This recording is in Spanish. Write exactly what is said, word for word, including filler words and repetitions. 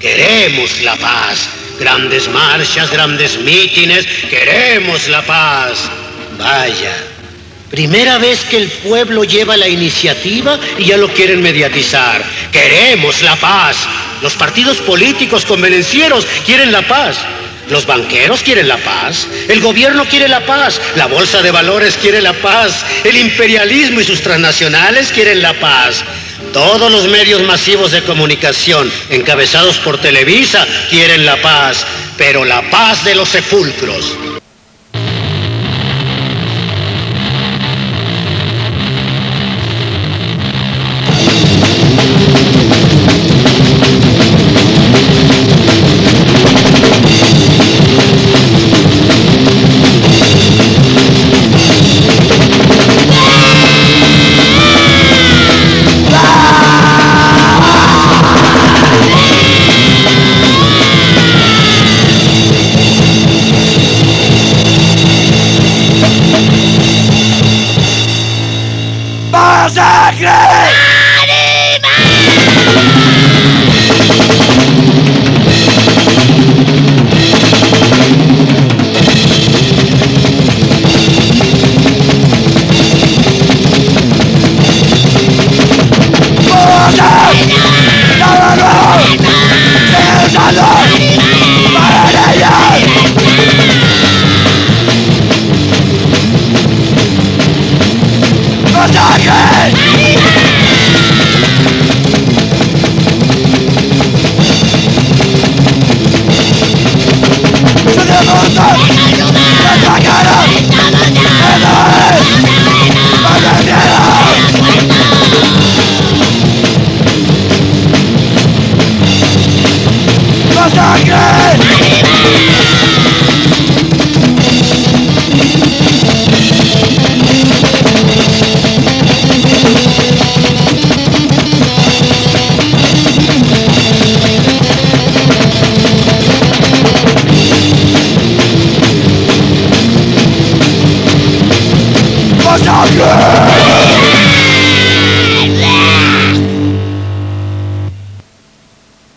Queremos la paz. Grandes marchas, grandes mítines, queremos la paz. Vaya, primera vez que el pueblo lleva la iniciativa y ya lo quieren mediatizar. Queremos la paz. Los partidos políticos convenencieros quieren la paz. Los banqueros quieren la paz, el gobierno quiere la paz, la bolsa de valores quiere la paz, el imperialismo y sus transnacionales quieren la paz. Todos los medios masivos de comunicación, encabezados por Televisa, quieren la paz, pero la paz de los sepulcros. ¡Masacre! Masacre!